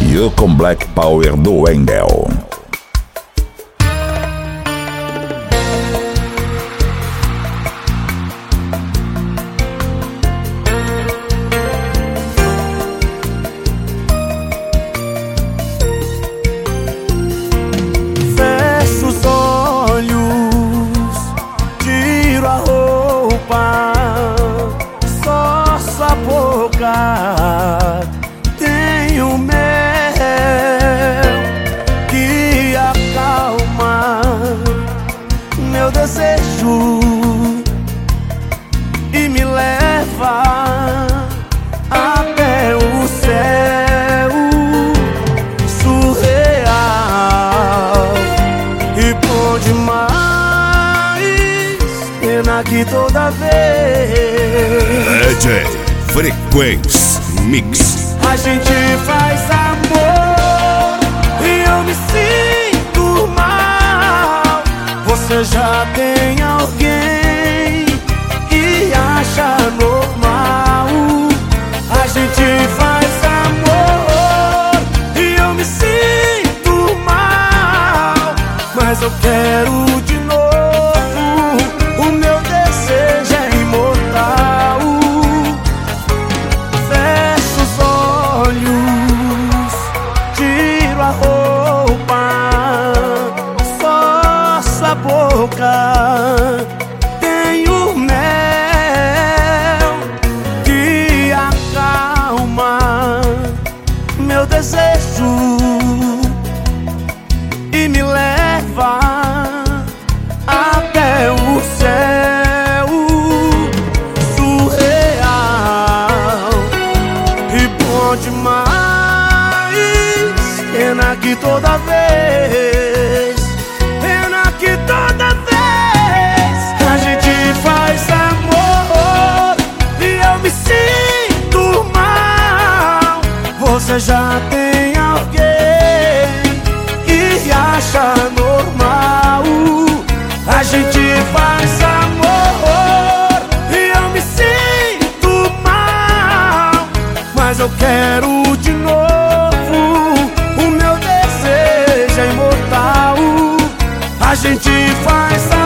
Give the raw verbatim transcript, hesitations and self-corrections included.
Ian com Black Power do Wendel. Fecho os olhos, tiro a roupa, só sua boca. Tenho mel que acalma meu desejo e me leva até o céu surreal e bom demais. Pena que toda vez D J Frequência Mix. a gente faz amor e eu me sinto mal. Você já tem alguém e acha normal. A gente faz amor e eu me sinto mal, mas eu quero de novo. O meu desejo é imortal. Fecho os olhos, tiro a roupa, só sua boca. Tenho mel que acalma meu desejo e me leva até o céu surreal e bom demais. Pena que toda vez, pena que toda vez a gente faz amor e eu me sinto mal. Você já tem alguém e acha normal. A gente faz amor e eu me sinto mal, mas eu quero de novo. O meu desejo é imortal. A gente faz amor